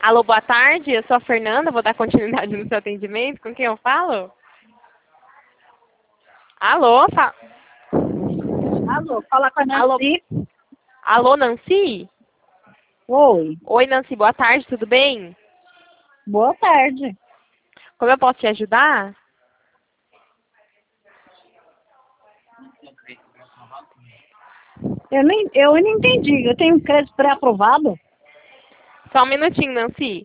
Alô, boa tarde. Eu sou a Fernanda, vou dar continuidade no seu atendimento. Com quem eu falo? Alô, Alô, fala com a Alô, Nancy. alô, Nancy? Oi, Oi, Nancy, boa tarde, tudo bem? boa tarde. Como eu posso te ajudar? Eu não entendi. Eu tenho crédito pré-aprovado? Só um minutinho, Nancy.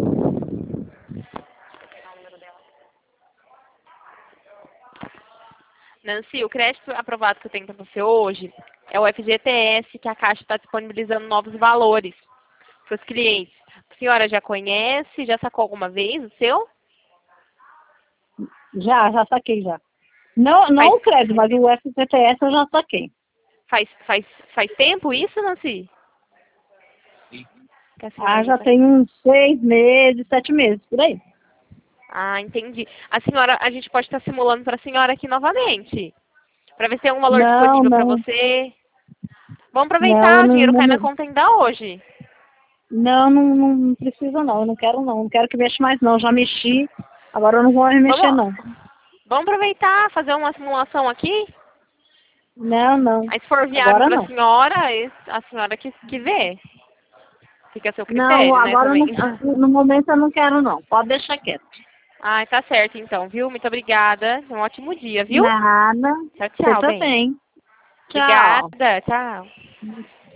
Nancy, o crédito aprovado que eu tenho para você hoje é o FGTS, que a Caixa está disponibilizando novos valores para os clientes. A senhora já conhece? Já sacou alguma vez o seu? Já saquei já. Não Faz, o crédito, mas o FGTS eu já saquei. faz tempo isso, Nancy? Que a senhora Já tá... tem uns 6 meses, 7 meses, por aí. Ah, entendi. A gente pode estar simulando para a senhora aqui novamente, para ver se tem um valor Não, disponível para não, você. Vamos não, eu aproveitar, o dinheiro cai na conta ainda hoje. não precisa não, eu não quero não. Não quero que mexa mais não, já mexi, agora eu não vou mais mexer Vamos, não. vamos aproveitar, fazer uma simulação aqui. Não, Aí se for viável agora para a não. senhora, a senhora que vê. Fica a seu Não, critério, né, agora eu também. no momento eu não quero não, pode deixar quieto. Ai, tá certo então, viu? Muito obrigada. Um ótimo dia, viu? Nada, Tchau, você tchau, bem. também. Tchau. Obrigada, tchau.